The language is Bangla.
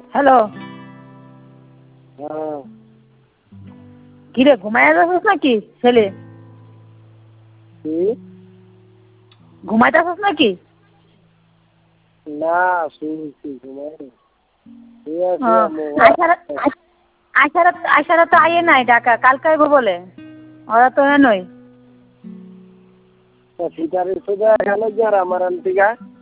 হ্যালো, হ্যাঁ। কিরে ঘুমায় যাচ্ছিস নাকি ছেলে? কি? ঘুমাইতেছিস নাকি? না, শুনছি ঘুমাই। আইসারা তো আইয়ে নাই ঢাকা, কালকে আইব বলে। ওরা তো নই। ফিটারের সোজা গেল কি আর আমার আনতিগা